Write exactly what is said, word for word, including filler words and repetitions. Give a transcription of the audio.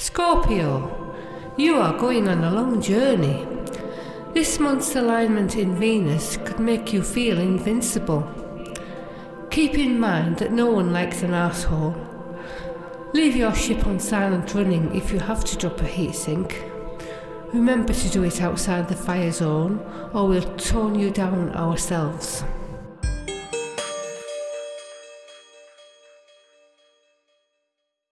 Scorpio, you are going on a long journey. This month's alignment in Venus could make you feel invincible. Keep in mind that no one likes an asshole. Leave your ship on silent running if you have to drop a heatsink. Remember to do it outside the fire zone or we'll tone you down ourselves.